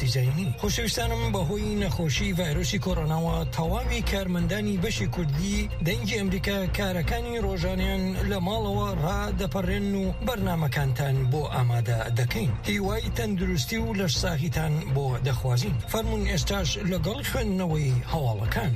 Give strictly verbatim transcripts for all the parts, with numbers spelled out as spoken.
سیزینی. خۆشەویستانم بەهۆی نەخۆشی ڤایرۆسی کۆڕۆناوە تەواوی کارمەندانی بەشی کوردی دەنگی ئەمریکا کارەکانی ڕۆژانیان لە ماڵەوە ڕادەپەڕێن و بەرنامەکانتان بۆ ئامادە دەکەین. هیوای تەندروستی و لەش ساهیتان بۆ دەخوازین. فەرموون ئێستاش لەگەڵ خوێندنەوەی هەواڵەکان.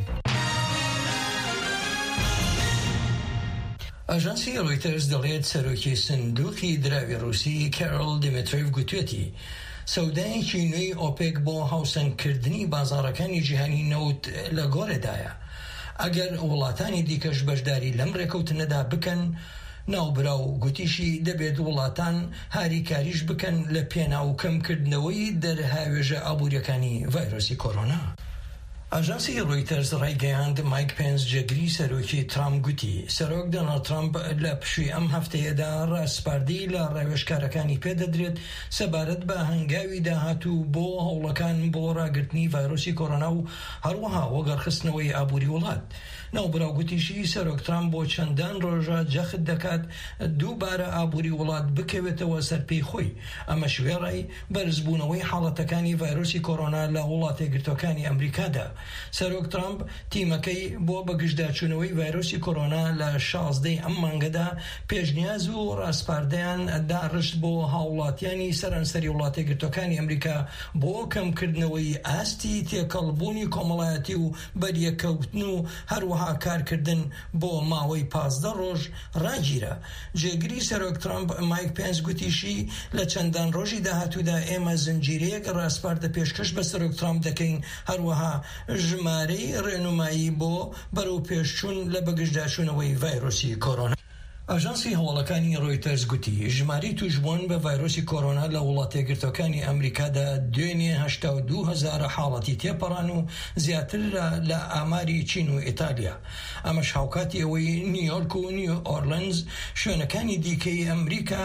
ئاژانسی ڕۆیتەرز دەڵێت سەرۆکی سندوقی دراوی ڕووسی کارۆل دیمترۆیڤ گوتوێتی سەودایەکی نوێی ئۆپێک بۆ هاوسەنگکردنی بازاڕەکانی جیهانی نەوت لە گۆڕێدایە. ئەگەر وڵاتانی دیکەش بەشداری لەم ڕێکەوتنەدا بکەن، ناوبراو گوتیشی دەبێت وڵاتان هاریکاریش بکەن لە پێناو کەمکردنەوەی دەرهاوێژە ئابوووریەکانی ڤایرۆسی کۆڕۆنا. ئاژانسی ڕۆیتەرز ڕایگەیاند مایک پێنس جێگری سەرۆکی ترامپ گوتی سەرۆک دۆناڵد ترامپ لە پشووی ئەم هەفتەیەدا ڕاستپاردەی لە ڕاوێژکارەکانی پێدەدرێت سەبارەت بە هەنگاوی داهاتوو بۆ هەوڵەکان بۆ ڕاگرتنی ڤایرۆسی کۆڕۆنا و هەروەها وەگەڕخستنەوەی ئابووری وڵات. ناوبراو گوتیشی سەرۆک ترامپ بۆ چەندان ڕۆژە جەخت دەکات دووبارە ئابووری وڵات بکەوێتەوە سەرپێی خۆی. ئەمە شوێڕای بەرزبوونەوەی حاڵەتەکانی ڤایرۆسی کۆڕۆنا لە وڵاتە یەکگرتووەکانی ئەمریکادا. سەرۆک ترامپ تیمەکەی بۆ بەگشتداچوونەوەی ڤایرۆسی کۆڕۆنا لە شازدەی ئەم مانگەدا پێشنیاز و ڕاستپاردەیان داڕشت بۆ هاوڵاتیانی سەرانسەری وڵاتە یەکگرتووەکانی ئەمریکا بۆ کەمکردنەوەی ئاستی تێکەڵبوونی کۆمەڵایەتی و بەریەکەوتن و هەروەها کارکردن بۆ ماوەی پازدە ڕۆژ ڕاگیرە. جێگری سەرۆک ترامپ مایک پێنس گوتیشی لە چەندان ڕۆژی داهاتوودا ئێمە زنجیرەیەک ڕاستپاردە پێشکەش بە سەرۆک ترامپ دەکەین، هەروەها ژمارەی ڕێنمایی بۆ بەرەو پێشچوون لە بەگشتداچوونەوەی ڤایرۆسی کۆڕۆنا. ئاژانسی هەواڵەکانی ڕۆیتەرز گوتی ژماری توشبوون بە ڤایرۆسی کۆڕۆنا لە وڵاتە یەکگرتووەکانی ئەمریکادا دوێنێ هەشتا و دوو هەزار حاڵەتی تێپەڕان و زیاتر لە ئاماری چین و ئیتالیا. ئەمەش هاوکاتی ئەوەی نیویۆرک و نیو ئۆرلندز شوێنەکانی دیکەی ئەمریکا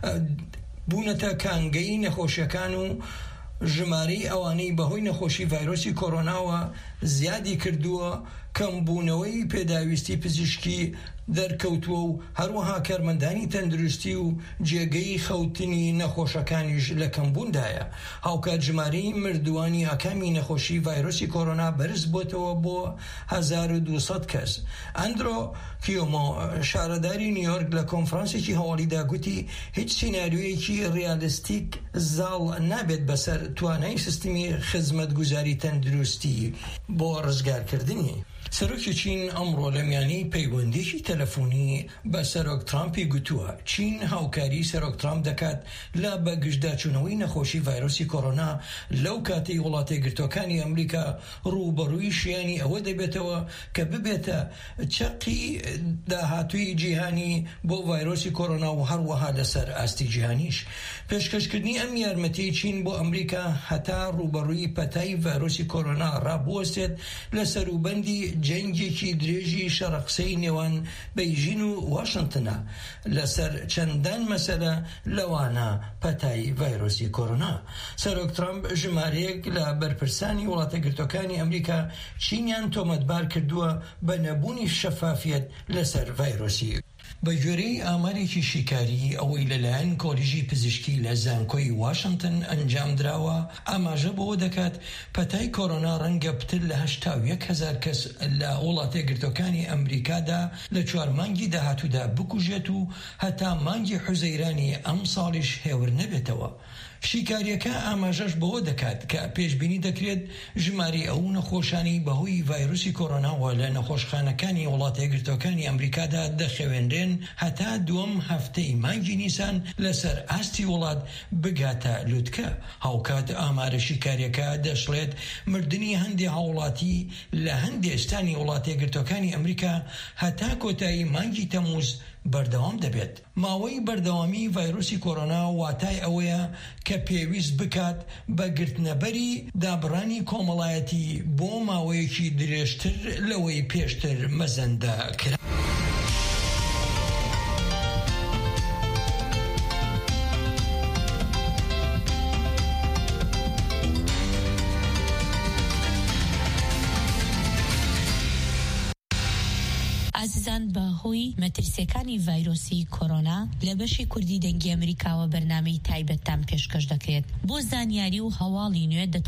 بوونەتە کانگەی نەخۆشیەکان و ژمارەی ئەوانەی بەهۆی نەخۆشی ڤایرۆسی کۆڕۆناوە زیادی کردووە، کەمبوونەوەی پێداویستی پزیشکی دەرکەوتووە و هەروەها کارمەندانی تەندروستی و جێگەی خەوتنی نەخۆشەکانیش لە کەمبووندایە. هاوکات ژمارەی مردوانی ئاکامی نەخۆشی ڤایرۆسی کۆڕۆنا بەرز بۆتەوە بۆ هەزار و دووسەد کەس. ئەندرۆ کیۆمۆ شارەداری نیویۆرک لە کۆنفرانسێکی هەواڵیدا گوتی هیچ سیناریۆیەکی ڕیالیستیک زاڵ نابێت بەسەر توانای سیستمی خزمەتگوزاری تەندروستی بۆ ڕزگارکردنی. سەرۆکی چین ئەمڕۆ لە میانەی پەیوەندیی تەلەفۆنی بە سەرۆک ترامپی گوتووە چین هاوکاری سەرۆک ترامپ دەکات لە بەگشتداچوونەوەی نەخۆشی ڤایرۆسی کۆڕۆنا لەو کاتەی وڵاتە یەکگرتووەکانی ئەمریکا ڕووبەڕووی شیانی ئەوە دەبێتەوە کە ببێتە چەقی داهاتووی جیهانی بۆ ڤایرۆسی کۆڕۆنا و هەروەها لەسەر ئاستی جیهانیش. پێشکەشکردنی ئەم یارمەتیی چین بۆ ئەمریکا هەتا ڕووبەڕووی پەتای ڤایرۆسی کۆڕۆنا ڕابوەستێت لە سەروبەندی جەنگێکی درێژی شەڕەقسەی نێوان بەیژین و واشنگتنە لەسەر چەندان مەسەلە لەوانە پەتای ڤایرۆسی کۆڕۆنا. سەرۆک ترامپ ژمارەیەک لە بەرپرسانی وڵاتە یەکگرتووەکانی ئەمریکا چینیان تۆمەتبار کردووە بە نەبوونی شەفافیت لەسەر ڤایرۆسی. بە گوێرەی ئامارێکی شیکاری ئەوەی لەلایەن کۆلیژی پزیشکی لە زانکۆی واشنگتن ئەنجام دراوە، ئاماژە بەوە دەکات پەتای کۆڕۆنا ڕەنگە پتر لە هەشتا و یەک هەزار کەس لە وڵاتە یەکگرتووەکانی ئەمریکادا لە چوار مانگی داهاتوودا بکوژێت و هەتا مانگی حوزەیرانی ئەم ساڵیش هێور نەبێتەوە. شیکاریەکە ئاماژەش بەوە دەکات کە پێشبینی دەکرێت ژماری ئەو نەخۆشانی بەهۆی ڤایرۆسی کۆڕۆناوە لە نەخۆشخانەکانی وڵاتە یەکگرتووەکانی ئەمریکادا دەخەوێنرێن هەتا دووەم هەفتەی مانگی نیسان لەسەر ئاستی وڵات بگاتە لووتکە. هاوکات ئامارە شیکاریەکە دەشڵێت مردنی هەندێک هاوڵاتی لە هەندێستانی وڵاتە یەکگرتووەکانی ئەمریکا هەتا کۆتایی مانگی تەمووز بەردەوام دەبێت. ماوەی بەردەوامی ڤایرۆسی کۆڕۆنا واتای ئەوەیە کە پێویست بکات بە گرتنەبەری دابڕانی کۆمەڵایەتی بۆ ماوەیەکی درێژتر لەوەی پێشتر مەزەندە کرا. ئازیزان بەهۆی مەترسیەکانی ڤایرۆسی کۆڕۆنا لە بەشی کوردی دەنگی ئەمریکاوە بەرنامەی تایبەتتان پێشکەش دەکرێت. بۆ زانیاری و هەواڵی نوێ